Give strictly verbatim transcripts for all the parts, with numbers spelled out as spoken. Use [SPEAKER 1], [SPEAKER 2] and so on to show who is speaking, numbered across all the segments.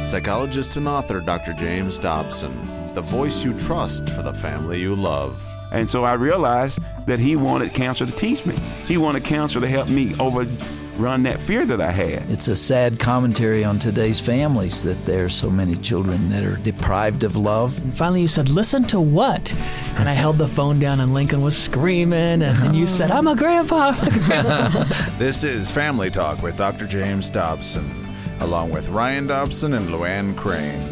[SPEAKER 1] Psychologist and author Doctor James Dobson, the voice you trust for the family you love.
[SPEAKER 2] And so I realized that he wanted counselor to teach me. He wanted counselor to help me overrun that fear that I had.
[SPEAKER 3] It's a sad commentary on today's families that there are so many children that are deprived of love.
[SPEAKER 4] And finally you said, listen to what? And I held the phone down and Lincoln was screaming, and, and you said, I'm a grandpa.
[SPEAKER 1] This is Family Talk with Doctor James Dobson, along with Ryan Dobson and Luann Crane.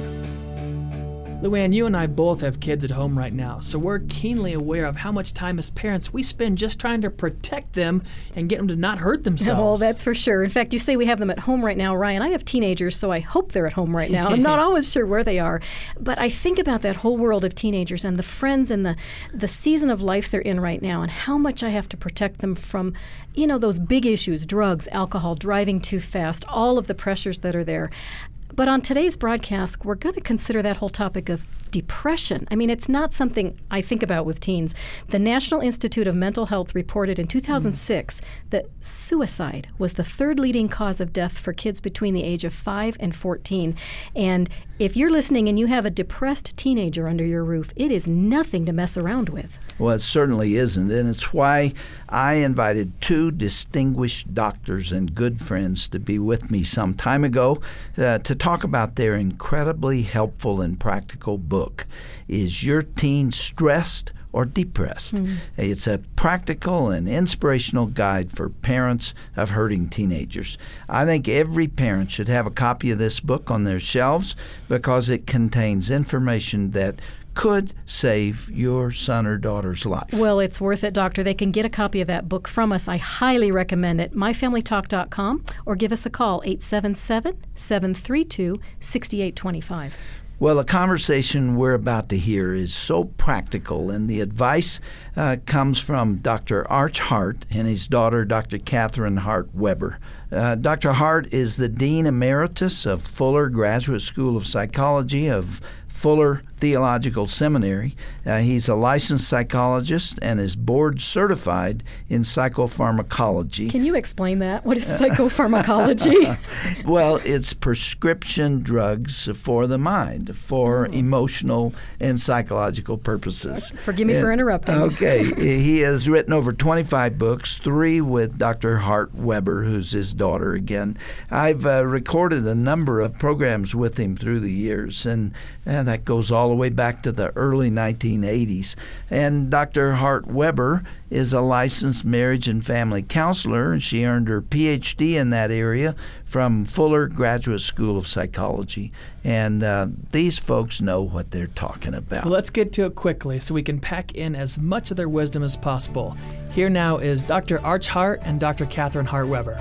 [SPEAKER 4] Luann, you and I both have kids at home right now, so we're keenly aware of how much time as parents we spend just trying to protect them and get them to not hurt themselves.
[SPEAKER 5] Oh, that's for sure. In fact, you say we have them at home right now, Ryan. I have teenagers, so I hope they're at home right now. I'm not always sure where they are. But I think about that whole world of teenagers and the friends and the, the season of life they're in right now and how much I have to protect them from, you know, those big issues, drugs, alcohol, driving too fast, all of the pressures that are there. But on today's broadcast, we're going to consider that whole topic of depression. I mean, it's not something I think about with teens. The National Institute of Mental Health reported in two thousand six mm. that suicide was the third leading cause of death for kids between the age of five and fourteen. And if you're listening and you have a depressed teenager under your roof, it is nothing to mess around with.
[SPEAKER 3] Well, it certainly isn't, and it's why I invited two distinguished doctors and good friends to be with me some time ago uh, to talk about their incredibly helpful and practical book, Is Your Teen Stressed or Depressed? Mm. It's a practical and inspirational guide for parents of hurting teenagers. I think every parent should have a copy of this book on their shelves because it contains information that could save your son or daughter's life.
[SPEAKER 5] Well, it's worth it, Doctor. They can get a copy of that book from us. I highly recommend it. my family talk dot com or give us a call, eight seven seven, seven three two, six eight two five.
[SPEAKER 3] Well, the conversation we're about to hear is so practical, and the advice uh, comes from Doctor Arch Hart and his daughter, Doctor Catherine Hart Weber. Uh, Doctor Hart is the Dean Emeritus of Fuller Graduate School of Psychology of Fuller Theological Seminary. Uh, he's a licensed psychologist and is board certified in psychopharmacology.
[SPEAKER 5] Can you explain that? What is psychopharmacology?
[SPEAKER 3] Well, it's prescription drugs for the mind, for oh. emotional and psychological purposes.
[SPEAKER 5] Forgive me and, for interrupting.
[SPEAKER 3] Okay. He has written over twenty-five books, three with Doctor Hart Weber, who's his daughter again. I've uh, recorded a number of programs with him through the years, and, and that goes all the way back to the early nineteen eighties. And Doctor Hart Weber is a licensed marriage and family counselor, and she earned her P H D in that area from Fuller Graduate School of Psychology. And uh, these folks know what they're talking about.
[SPEAKER 4] Well, let's get to it quickly so we can pack in as much of their wisdom as possible. Here now is Doctor Arch Hart and Doctor Catherine Hart Weber.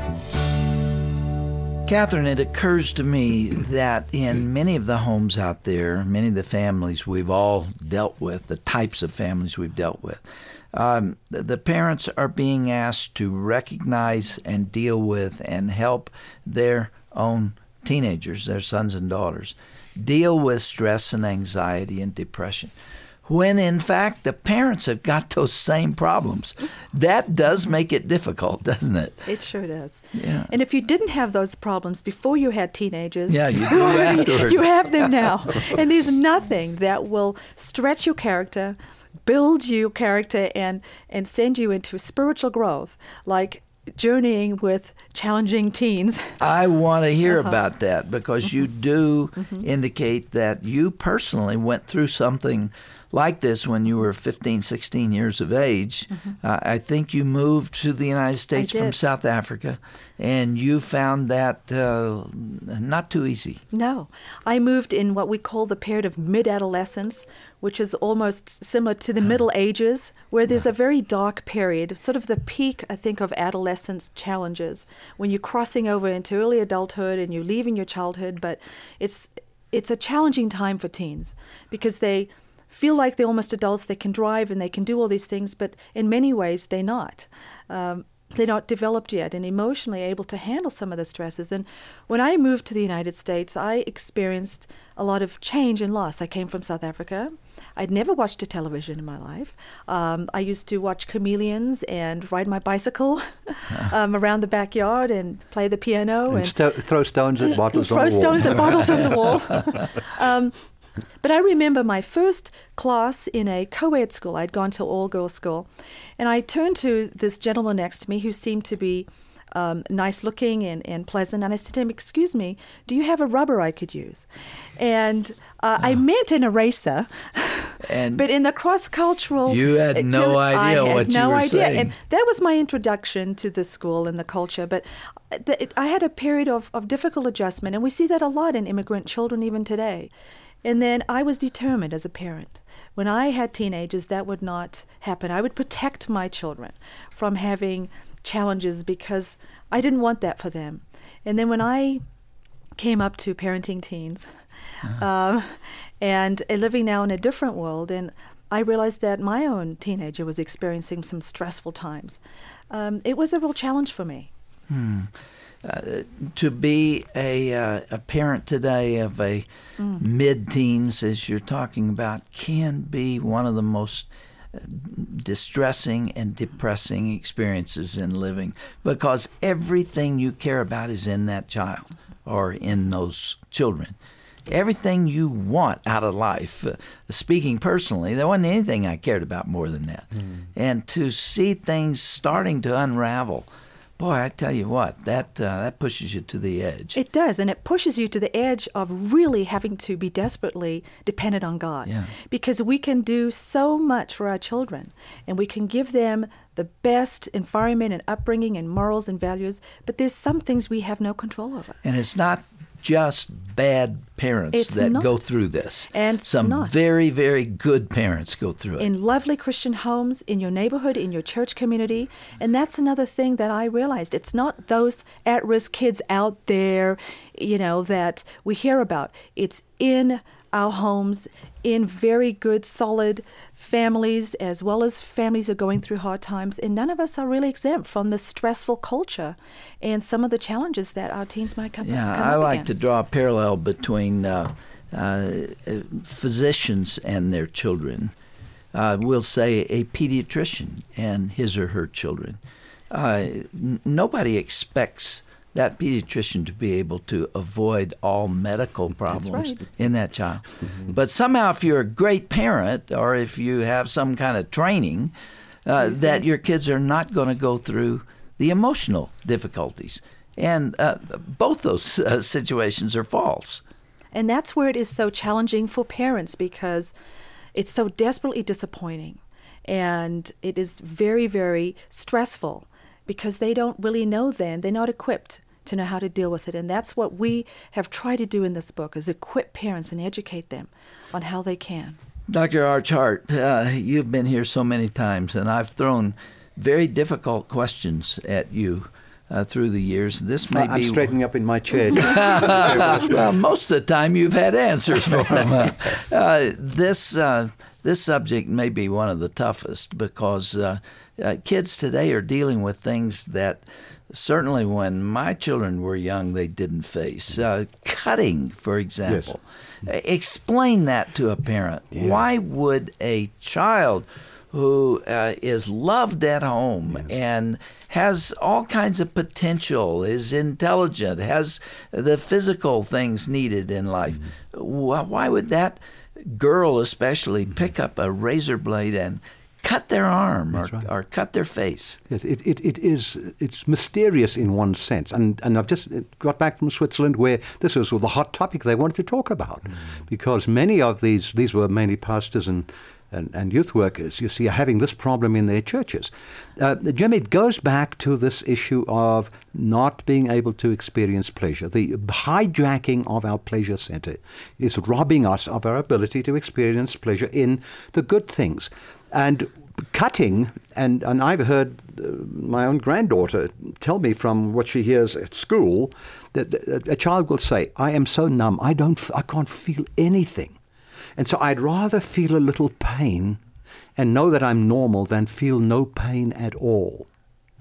[SPEAKER 3] Catherine, it occurs to me that in many of the homes out there, many of the families we've all dealt with, the types of families we've dealt with, um, the, the parents are being asked to recognize and deal with and help their own teenagers, their sons and daughters, deal with stress and anxiety and depression, when in fact the parents have got those same problems. That does make it difficult, doesn't it?
[SPEAKER 6] It sure does.
[SPEAKER 3] Yeah.
[SPEAKER 6] And if you didn't have those problems before you had teenagers,
[SPEAKER 3] yeah, you do afterward.
[SPEAKER 6] You have them now. And there's nothing that will stretch your character, build your character, and, and send you into spiritual growth like journeying with challenging teens.
[SPEAKER 3] I want to hear
[SPEAKER 6] uh-huh. about
[SPEAKER 3] that because mm-hmm. you do mm-hmm. indicate that you personally went through something like this when you were fifteen, sixteen years of age. Mm-hmm. Uh, I think you moved to the United States from South Africa, and you found that uh, not too easy.
[SPEAKER 6] No. I moved in what we call the period of mid-adolescence, which is almost similar to the Middle Ages, where there's a very dark period, sort of the peak, I think, of adolescence challenges, when you're crossing over into early adulthood and you're leaving your childhood. But it's it's a challenging time for teens because they feel like they're almost adults. They can drive and they can do all these things, but in many ways they're not. Um, they're not developed yet and emotionally able to handle some of the stresses. And when I moved to the United States, I experienced a lot of change and loss. I came from South Africa. I'd never watched a television in my life. Um, I used to watch chameleons and ride my bicycle um, around the backyard and play the piano.
[SPEAKER 7] And,
[SPEAKER 6] and
[SPEAKER 7] sto- throw stones at bottles on the
[SPEAKER 6] Throw
[SPEAKER 7] wall.
[SPEAKER 6] stones at bottles on the wall. Um, But I remember my first class in a co-ed school. I'd gone to all-girls school. And I turned to this gentleman next to me who seemed to be um, nice-looking and, and pleasant. And I said to him, "Excuse me, do you have a rubber I could use?" And uh, I meant an eraser.
[SPEAKER 3] And
[SPEAKER 6] but in the cross-cultural...
[SPEAKER 3] you had no
[SPEAKER 6] I
[SPEAKER 3] idea
[SPEAKER 6] had
[SPEAKER 3] what you
[SPEAKER 6] no
[SPEAKER 3] were
[SPEAKER 6] idea.
[SPEAKER 3] saying.
[SPEAKER 6] And that was my introduction to the school and the culture. But th- I had a period of, of difficult adjustment. And we see that a lot in immigrant children even today. And then I was determined as a parent. When I had teenagers, that would not happen. I would protect my children from having challenges because I didn't want that for them. And then when I came up to parenting teens uh-huh. um, and uh, living now in a different world, and I realized that my own teenager was experiencing some stressful times. Um, it was a real challenge for me.
[SPEAKER 3] Hmm. Uh, to be a uh, a parent today of a mm. mid-teens, as you're talking about, can be one of the most distressing and depressing experiences in living, because everything you care about is in that child or in those children. Everything you want out of life. Uh, speaking personally, there wasn't anything I cared about more than that. Mm. And to see things starting to unravel, boy, I tell you what, that uh, that pushes you to the edge.
[SPEAKER 6] It does, and it pushes you to the edge of really having to be desperately dependent on God.
[SPEAKER 3] Yeah.
[SPEAKER 6] Because we can do so much for our children, and we can give them the best environment and upbringing and morals and values, but there's some things we have no control over.
[SPEAKER 3] And it's not just bad parents
[SPEAKER 6] It's
[SPEAKER 3] that
[SPEAKER 6] not.
[SPEAKER 3] go through this.
[SPEAKER 6] And it's
[SPEAKER 3] Some
[SPEAKER 6] not.
[SPEAKER 3] very, very good parents go through it.
[SPEAKER 6] In lovely Christian homes, in your neighborhood, in your church community. And that's another thing that I realized. It's not those at-risk kids out there, you know, that we hear about. It's in our homes, in very good, solid families, as well as families are going through hard times. And none of us are really exempt from the stressful culture and some of the challenges that our teens might come,
[SPEAKER 3] yeah,
[SPEAKER 6] come
[SPEAKER 3] I
[SPEAKER 6] up
[SPEAKER 3] like
[SPEAKER 6] against.
[SPEAKER 3] to draw a parallel between uh, uh, physicians and their children. Uh, we'll say a pediatrician and his or her children. Uh, n- nobody expects that pediatrician to be able to avoid all medical problems
[SPEAKER 6] right.
[SPEAKER 3] in that child. Mm-hmm. But somehow if you're a great parent, or if you have some kind of training, uh, that your kids are not going to go through the emotional difficulties. And uh, both those uh, situations are false.
[SPEAKER 6] And that's where it is so challenging for parents, because it's so desperately disappointing. And it is very, very stressful because they don't really know then. They're not equipped to know how to deal with it. And that's what we have tried to do in this book, is equip parents and educate them on how they can.
[SPEAKER 3] Doctor Archhart, uh, you've been here so many times, and I've thrown very difficult questions at you uh, through the years. This may
[SPEAKER 7] I'm
[SPEAKER 3] be
[SPEAKER 7] straightening up in my chair.
[SPEAKER 3] well, most of the time you've had answers for them. Uh, this uh, this subject may be one of the toughest, because uh, uh, kids today are dealing with things that certainly when my children were young they didn't face. Uh, cutting, for example. Yes. Explain that to a parent. Yeah. Why would a child who uh, is loved at home yeah. and has all kinds of potential, is intelligent, has the physical things needed in life, mm-hmm. why would that girl especially mm-hmm. pick up a razor blade and cut their arm or, right. or cut their face?
[SPEAKER 7] It, it, it, it is, it's mysterious in one sense. And, and I've just got back from Switzerland, where this was the hot topic they wanted to talk about, mm. because many of these, these were mainly pastors and, and, and youth workers, you see, are having this problem in their churches. Uh, Jim, it goes back to this issue of not being able to experience pleasure. The hijacking of our pleasure center is robbing us of our ability to experience pleasure in the good things. And cutting, and, and I've heard uh, my own granddaughter tell me from what she hears at school, that a, a child will say, I am so numb, I don't, I can't feel anything. And so I'd rather feel a little pain and know that I'm normal than feel no pain at all.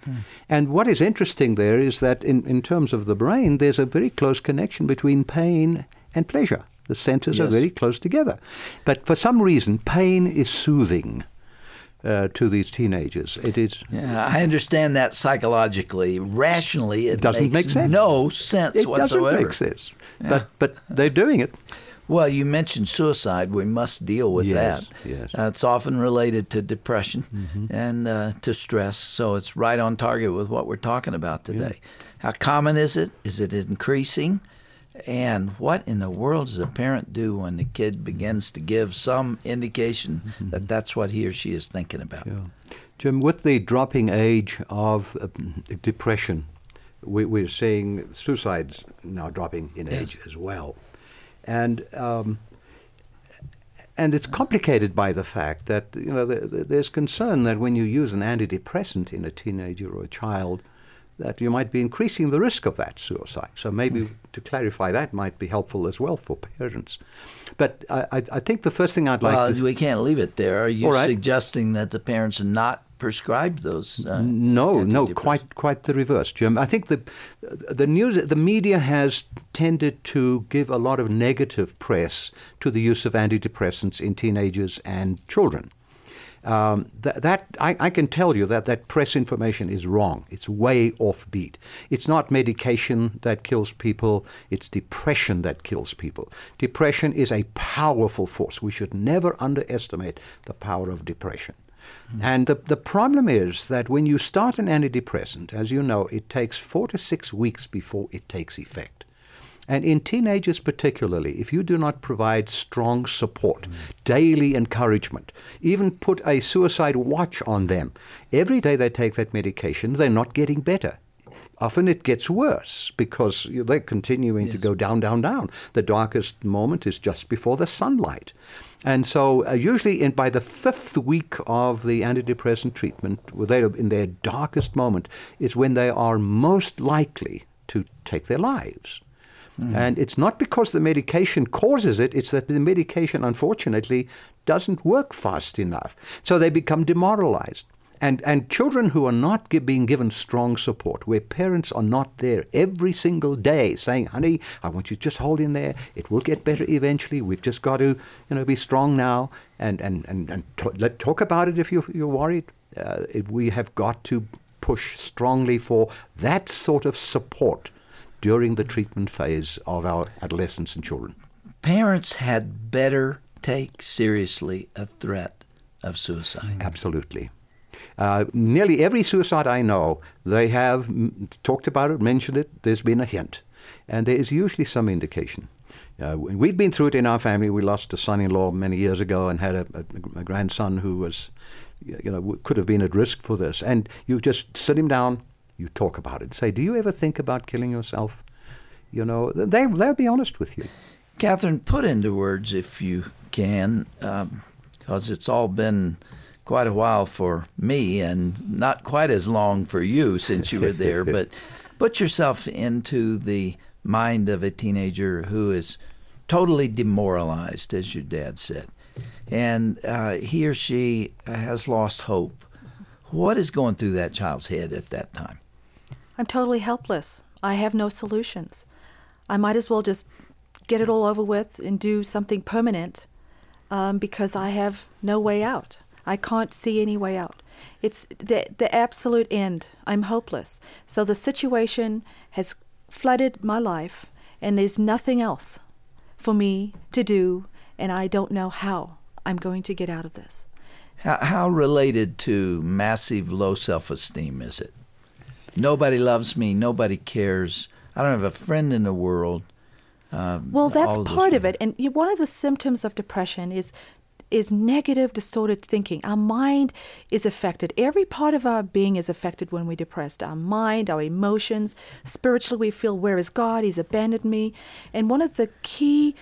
[SPEAKER 7] Hmm. And what is interesting there is that in, in terms of the brain, there's a very close connection between pain and pleasure. The centers
[SPEAKER 3] Yes.
[SPEAKER 7] are very close together. But for some reason, pain is soothing uh, to these teenagers. It is.
[SPEAKER 3] Yeah, I understand that psychologically. Rationally, it
[SPEAKER 7] doesn't
[SPEAKER 3] makes
[SPEAKER 7] make sense.
[SPEAKER 3] no sense
[SPEAKER 7] It
[SPEAKER 3] whatsoever.
[SPEAKER 7] doesn't make sense. But, but they're doing it.
[SPEAKER 3] Well, you mentioned suicide. We must deal with
[SPEAKER 7] Yes,
[SPEAKER 3] that.
[SPEAKER 7] yes.
[SPEAKER 3] Uh, it's often related to depression
[SPEAKER 7] Mm-hmm.
[SPEAKER 3] and uh, to stress, so it's right on target with what we're talking about today. How common is it? Is it increasing? And what in the world does a parent do when the kid begins to give some indication
[SPEAKER 7] Mm-hmm.
[SPEAKER 3] that that's what he or she is thinking about?
[SPEAKER 7] Yeah. Jim, with the dropping age of uh, depression, we, we're seeing suicides now dropping in
[SPEAKER 3] Yes.
[SPEAKER 7] age as well. And um, and it's complicated by the fact that, you know, the, the, there's concern that when you use an antidepressant in a teenager or a child, that you might be increasing the risk of that suicide. So maybe to clarify that might be helpful as well for parents. But I, I, I think the first thing I'd like
[SPEAKER 3] Well,
[SPEAKER 7] to...
[SPEAKER 3] we can't leave it there. Are you
[SPEAKER 7] All right.
[SPEAKER 3] suggesting that the parents are not prescribed those? Uh,
[SPEAKER 7] No, no,
[SPEAKER 3] antidepressants?
[SPEAKER 7] quite quite the reverse, Jim. I think the the news, the media has tended to give a lot of negative press to the use of antidepressants in teenagers and children. Um, that that I, I can tell you that that press information is wrong. It's way offbeat. It's not medication that kills people. It's depression that kills people. Depression is a powerful force. We should never underestimate the power of depression. And the, the problem is that when you start an antidepressant, as you know, it takes four to six weeks before it takes effect. And in teenagers particularly, if you do not provide strong support, mm. daily encouragement, even put a suicide watch on them, every day they take that medication, they're not getting better. Often it gets worse because they're continuing
[SPEAKER 3] Yes.
[SPEAKER 7] to go down, down, down. The darkest moment is just before the sunlight. And so uh, usually in, by the fifth week of the antidepressant treatment, where they're in their darkest moment, is when they are most likely to take their lives. Mm. And it's not because the medication causes it, it's that the medication, unfortunately, doesn't work fast enough. So they become demoralized. And and children who are not gi- being given strong support, where parents are not there every single day saying, honey, I want you to just hold in there. It will get better eventually. We've just got to, you know, be strong now and, and, and, and t- let talk about it if you're, you're worried. Uh, it, we have got to push strongly for that sort of support during the treatment phase of our adolescents and children.
[SPEAKER 3] Parents had better take seriously a threat of suicide.
[SPEAKER 7] Absolutely. Uh, nearly every suicide I know, they have m- talked about it, mentioned it, there's been a hint. And there is usually some indication. Uh, we've been through it in our family. We lost a son-in-law many years ago and had a, a, a grandson who was, you know, could have been at risk for this. And you just sit him down, you talk about it. Say, do you ever think about killing yourself? You know, they, they'll be honest with you.
[SPEAKER 3] Catherine, put into words, if you can, because um, it's all been quite a while for me and not quite as long for you since you were there, but put yourself into the mind of a teenager who is totally demoralized, as your dad said, and uh, he or she has lost hope. What is going through that child's head at that time?
[SPEAKER 6] I'm totally helpless. I have no solutions. I might as well just get it all over with and do something permanent um, because I have no way out. I can't see any way out. It's the the absolute end. I'm hopeless. So the situation has flooded my life, and there's nothing else for me to do, and I don't know how I'm going to get out of this.
[SPEAKER 3] How, how related to massive low self-esteem is it? Nobody loves me. Nobody cares. I don't have a friend in the world. Um,
[SPEAKER 6] well, that's
[SPEAKER 3] all of those
[SPEAKER 6] part of
[SPEAKER 3] things.
[SPEAKER 6] it. And you- one of the symptoms of depression is is negative, distorted thinking. Our mind is affected. Every part of our being is affected when we're depressed. Our mind, our emotions. Spiritually, we feel, where is God? He's abandoned me. And one of the key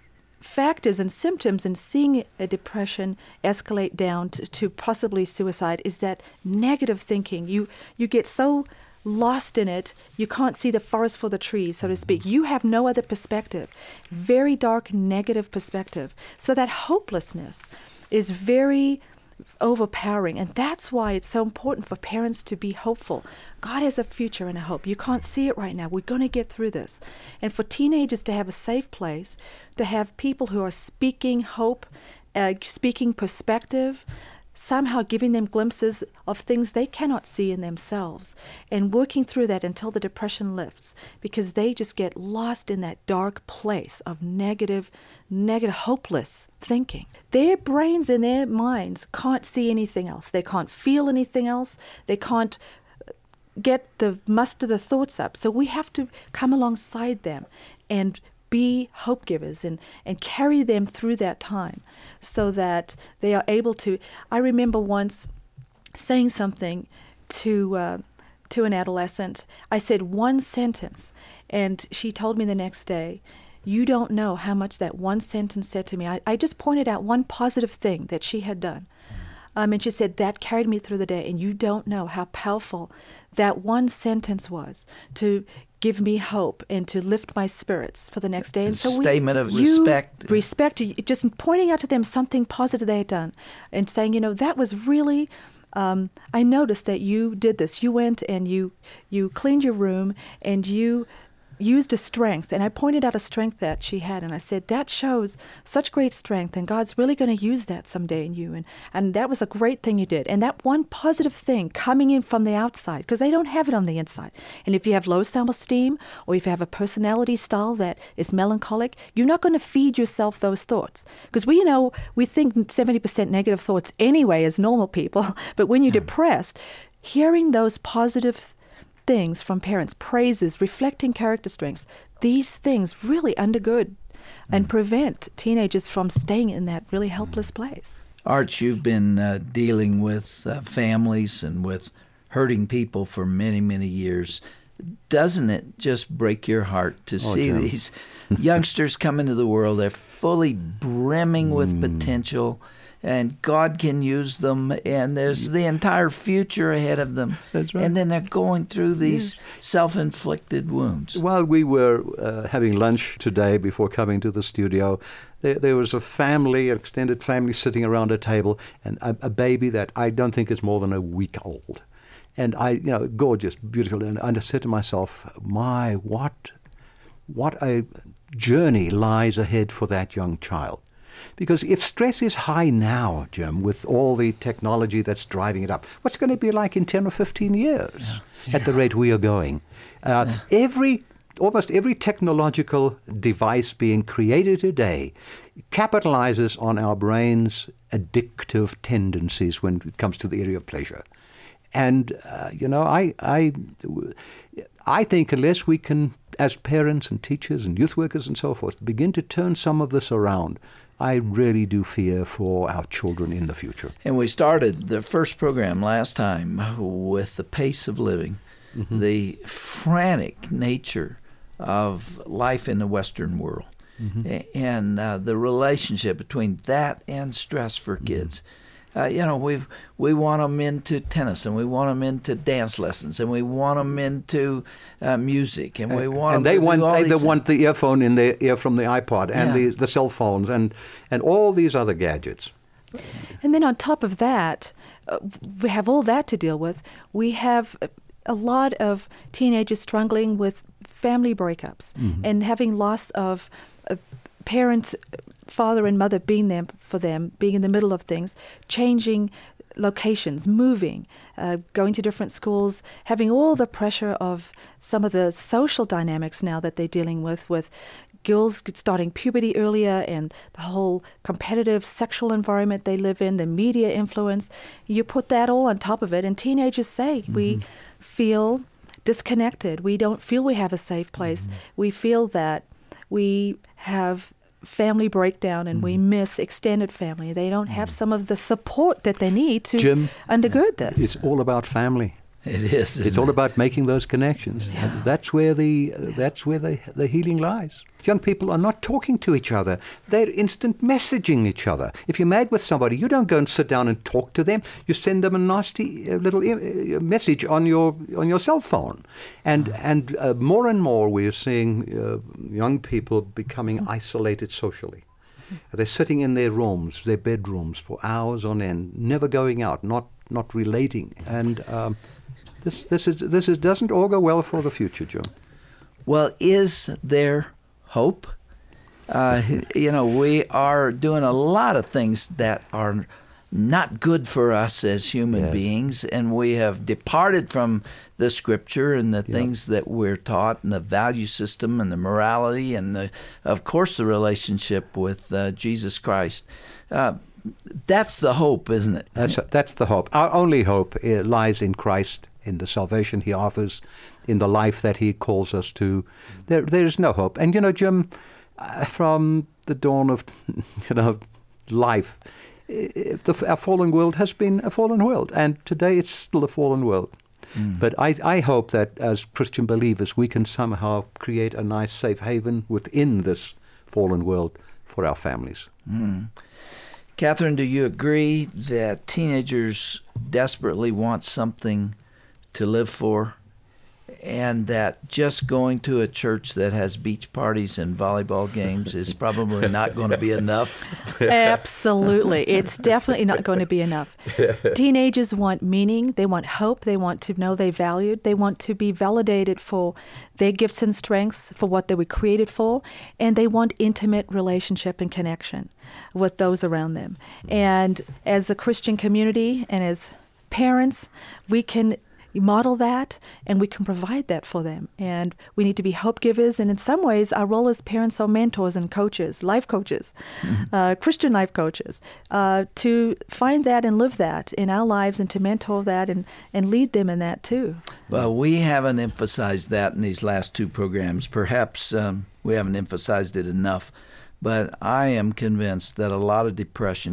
[SPEAKER 6] factors and symptoms in seeing a depression escalate down to, to possibly suicide is that negative thinking. You you get so lost in it, you can't see the forest for the trees, so to speak. You have no other perspective. Very dark, negative perspective. So that hopelessness is very overpowering. And that's why it's so important for parents to be hopeful. God has a future and a hope. You can't see it right now. We're going to get through this. And for teenagers to have a safe place, to have people who are speaking hope, uh, speaking perspective, somehow giving them glimpses of things they cannot see in themselves, and working through that until the depression lifts, because they just get lost in that dark place of negative, negative, hopeless thinking. Their brains and their minds can't see anything else. They can't feel anything else. They can't get the muster the thoughts up. So we have to come alongside them and be hope givers and, and carry them through that time so that they are able to. I remember once saying something to uh, to an adolescent. I said one sentence, and she told me the next day, "You don't know how much that one sentence said to me." I, I just pointed out one positive thing that she had done. Um, and she said, that carried me through the day, and you don't know how powerful that one sentence was to give me hope and to lift my spirits for the next day. And so we,
[SPEAKER 3] statement of
[SPEAKER 6] you
[SPEAKER 3] respect.
[SPEAKER 6] Respect, just pointing out to them something positive they had done and saying, you know, that was really, um, I noticed that you did this. You went and you you cleaned your room and you used a strength, and I pointed out a strength that she had, and I said, that shows such great strength, and God's really going to use that someday in you, and, and that was a great thing you did. And that one positive thing coming in from the outside, because they don't have it on the inside. And if you have low self-esteem, or if you have a personality style that is melancholic, you're not going to feed yourself those thoughts. Because we, you know, we think seventy percent negative thoughts anyway as normal people, but when you're depressed, hearing those positive things from parents, praises, reflecting character strengths, these things really undergird and prevent teenagers from staying in that really helpless place.
[SPEAKER 3] Arch, you've been uh, dealing with uh, families and with hurting people for many, many years. Doesn't it just break your heart to oh, see Jim. these youngsters come into the world? They're fully brimming with mm. potential, and God can use them, and there's the entire future ahead of them.
[SPEAKER 7] That's right.
[SPEAKER 3] And then they're going through these yes. self-inflicted wounds.
[SPEAKER 7] While we were uh, having lunch today before coming to the studio, there, there was a family, an extended family, sitting around a table, and a, a baby that I don't think is more than a week old. And I, you know, gorgeous, beautiful, and I said to myself, my, what, what a journey lies ahead for that young child. Because if stress is high now, Jim, with all the technology that's driving it up, what's it going to be like in ten or fifteen years yeah. Yeah. at the rate we are going? Uh, yeah. Every, almost every technological device being created today capitalizes on our brain's addictive tendencies when it comes to the area of pleasure. And, uh, you know, I, I, I think unless we can, as parents and teachers and youth workers and so forth, begin to turn some of this around, I really do fear for our children in the future.
[SPEAKER 3] And we started the first program last time with the pace of living, mm-hmm. the frantic nature of life in the Western world, mm-hmm. and uh, the relationship between that and stress for kids. Mm-hmm. Uh, you know, we we want them into tennis, and we want them into dance lessons, and we want them into uh, music, and we want
[SPEAKER 7] and
[SPEAKER 3] them
[SPEAKER 7] they
[SPEAKER 3] to
[SPEAKER 7] want
[SPEAKER 3] do all
[SPEAKER 7] they
[SPEAKER 3] these
[SPEAKER 7] want the earphone in their ear from the iPod and
[SPEAKER 3] Yeah.
[SPEAKER 7] the, the cell phones and and all these other gadgets.
[SPEAKER 6] And then on top of that, uh, we have all that to deal with. We have a lot of teenagers struggling with family breakups mm-hmm. and having loss of uh, parents, father and mother being there for them, being in the middle of things, changing locations, moving, uh, going to different schools, having all the pressure of some of the social dynamics now that they're dealing with, with girls starting puberty earlier and the whole competitive sexual environment they live in, the media influence. You put that all on top of it, and teenagers say, mm-hmm. we feel disconnected. We don't feel we have a safe place. Mm-hmm. We feel that we have family breakdown and mm. we miss extended family. They don't have some of the support that they need to
[SPEAKER 7] Jim,
[SPEAKER 6] undergird this.
[SPEAKER 7] It's all about family.
[SPEAKER 3] It is.
[SPEAKER 7] It's all
[SPEAKER 3] it?
[SPEAKER 7] about making those connections.
[SPEAKER 3] Yeah.
[SPEAKER 7] And that's where the uh, that's where the the healing lies. Young people are not talking to each other. They're instant messaging each other. If you're mad with somebody, you don't go and sit down and talk to them. You send them a nasty uh, little uh, message on your on your cell phone. And oh. and uh, more and more we are seeing uh, young people becoming isolated socially. They're sitting in their rooms, their bedrooms, for hours on end, never going out, not not relating, and um, this this is this is doesn't augur well for the future, Joe.
[SPEAKER 3] Well, is there hope? Uh, you know, we are doing a lot of things that are not good for us as human
[SPEAKER 7] Yeah.
[SPEAKER 3] beings, and we have departed from the Scripture and the
[SPEAKER 7] Yeah.
[SPEAKER 3] things that we're taught, and the value system, and the morality, and the, of course, the relationship with uh, Jesus Christ. Uh, that's the hope, isn't it?
[SPEAKER 7] That's that's the hope. Our only hope uh, lies in Christ, in the salvation He offers, in the life that He calls us to. There, there is no hope. And you know, Jim, uh, from the dawn of you know life, uh, the, our fallen world has been a fallen world, and today it's still a fallen world. Mm. But I, I hope that as Christian believers, we can somehow create a nice, safe haven within this fallen world for our families.
[SPEAKER 3] Mm. Catherine, do you agree that teenagers desperately want something to live for, and that just going to a church that has beach parties and volleyball games is probably not going to be enough?
[SPEAKER 6] Absolutely. It's definitely not going to be enough. Teenagers want meaning. They want hope. They want to know they're valued. They want to be validated for their gifts and strengths, for what they were created for. And they want intimate relationship and connection with those around them. And as a Christian community and as parents, we can model that, and we can provide that for them. And we need to be hope givers. And in some ways, our role as parents are mentors and coaches, life coaches, mm-hmm. uh, Christian life coaches, uh, to find that and live that in our lives, and to mentor that and, and lead them in that too.
[SPEAKER 3] Well, we haven't emphasized that in these last two programs. Perhaps um, we haven't emphasized it enough. But I am convinced that a lot of depression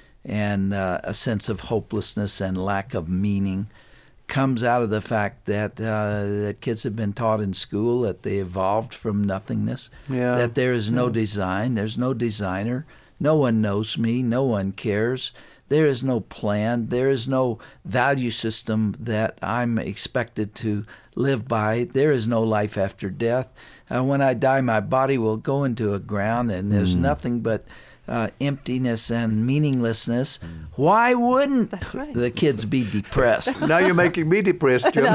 [SPEAKER 3] and uh, a sense of hopelessness and lack of meaning comes out of the fact that uh, that kids have been taught in school that they evolved from nothingness,
[SPEAKER 7] yeah.
[SPEAKER 3] that there is no
[SPEAKER 7] yeah.
[SPEAKER 3] design, there's no designer, no one knows me, no one cares, there is no plan, there is no value system that I'm expected to live by, there is no life after death. Uh, when I die, my body will go into a ground, and there's mm. nothing but Uh, emptiness and meaninglessness. Why wouldn't
[SPEAKER 6] That's right.
[SPEAKER 3] the kids be depressed?
[SPEAKER 7] Now you're making me depressed, Jim.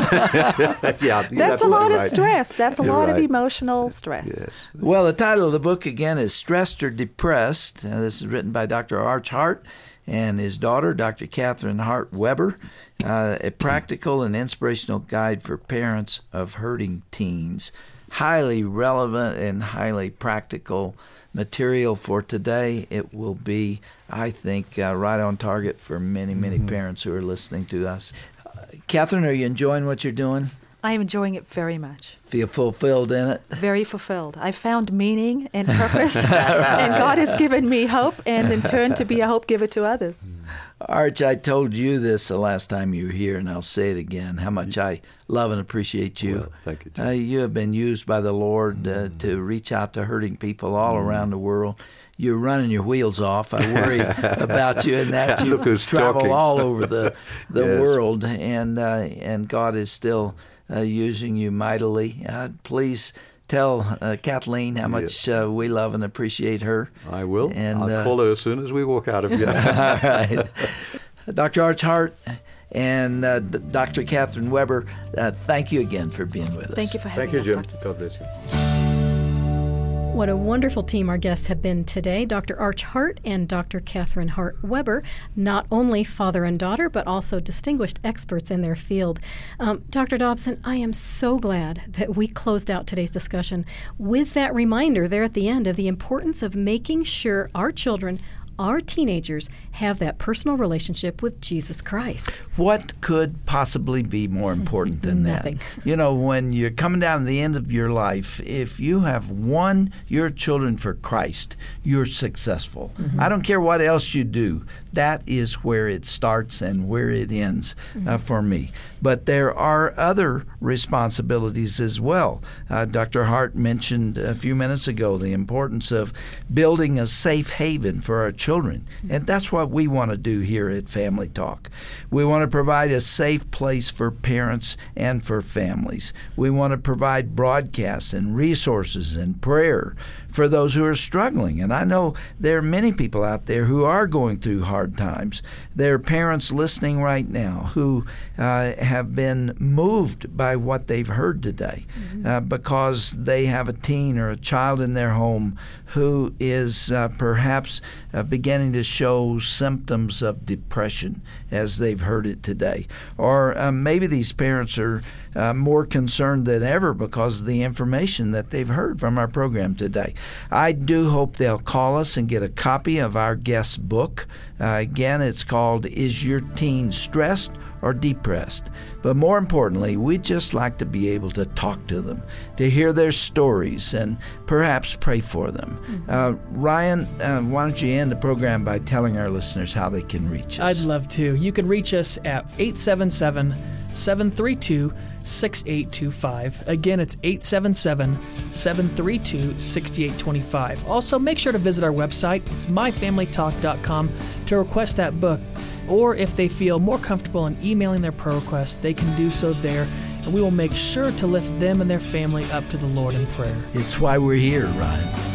[SPEAKER 7] yeah,
[SPEAKER 6] That's a lot
[SPEAKER 7] right.
[SPEAKER 6] of stress. That's a
[SPEAKER 7] You're
[SPEAKER 6] lot
[SPEAKER 7] right.
[SPEAKER 6] of emotional stress.
[SPEAKER 7] Yes.
[SPEAKER 3] Well, the title of the book, again, is Stressed or Depressed. Uh, this is written by Doctor Arch Hart and his daughter, Doctor Catherine Hart Weber, uh, a practical and inspirational guide for parents of hurting teens. Highly relevant and highly practical material for today. It will be, I think, uh, right on target for many, many mm-hmm. parents who are listening to us. Uh, Catherine, are you enjoying what you're doing?
[SPEAKER 6] I am enjoying it very much.
[SPEAKER 3] Feel fulfilled in it?
[SPEAKER 6] Very fulfilled. I found meaning and purpose, right. and God has given me hope, and in turn to be a hope giver to others.
[SPEAKER 3] Arch, I told you this the last time you were here, and I'll say it again, how much I love and appreciate you.
[SPEAKER 7] Well, thank you, Jim.
[SPEAKER 3] Uh, you have been used by the Lord uh, to reach out to hurting people all mm. around the world. You're running your wheels off. I worry about you and that you travel
[SPEAKER 7] talking.
[SPEAKER 3] all over the the
[SPEAKER 7] yes.
[SPEAKER 3] world, and uh, and God is still uh, using you mightily. Uh, please tell uh, Kathleen how much
[SPEAKER 7] yes.
[SPEAKER 3] uh, we love and appreciate her.
[SPEAKER 7] I will.
[SPEAKER 3] And,
[SPEAKER 7] I'll
[SPEAKER 3] uh,
[SPEAKER 7] call her as soon as we walk out of here.
[SPEAKER 3] All right. Doctor Arch Hart and uh, Doctor Catherine Weber, uh, thank you again for being with us.
[SPEAKER 6] Thank you for having
[SPEAKER 7] Thank you,
[SPEAKER 6] us,
[SPEAKER 7] Jim.
[SPEAKER 6] Doctor
[SPEAKER 7] God bless you.
[SPEAKER 5] What a wonderful team our guests have been today, Doctor Arch Hart and Doctor Catherine Hart Weber, not only father and daughter, but also distinguished experts in their field. Um, Doctor Dobson, I am so glad that we closed out today's discussion with that reminder there at the end of the importance of making sure our children, our teenagers, have that personal relationship with Jesus Christ.
[SPEAKER 3] What could possibly be more important than that?
[SPEAKER 5] Nothing.
[SPEAKER 3] You know, when you're coming down to the end of your life, if you have won your children for Christ, you're successful. Mm-hmm. I don't care what else you do. That is where it starts and where it ends mm-hmm. uh, for me. But there are other responsibilities as well. Uh, Doctor Hart mentioned a few minutes ago the importance of building a safe haven for our children. children. And that's what we want to do here at Family Talk. We want to provide a safe place for parents and for families. We want to provide broadcasts and resources and prayer for those who are struggling. And I know there are many people out there who are going through hard times. There are parents listening right now who uh, have been moved by what they've heard today mm-hmm. uh, because they have a teen or a child in their home who is uh, perhaps uh, beginning to show symptoms of depression as they've heard it today. Or uh, maybe these parents are uh, more concerned than ever because of the information that they've heard from our program today. I do hope they'll call us and get a copy of our guest book. Uh, again, it's called Is Your Teen Stressed or Depressed? But more importantly, we'd just like to be able to talk to them, to hear their stories, and perhaps pray for them. Mm-hmm. Uh, Ryan, uh, why don't you end the program by telling our listeners how they can reach us?
[SPEAKER 4] I'd love to. You can reach us at eight seven seven, seven three two, six eight two five. Again, it's eight seven seven, seven three two, six eight two five. Also, make sure to visit our website. It's my family talk dot com to request that book. Or if they feel more comfortable in emailing their prayer request, they can do so there, and we will make sure to lift them and their family up to the Lord in prayer.
[SPEAKER 3] It's why we're here, Ryan.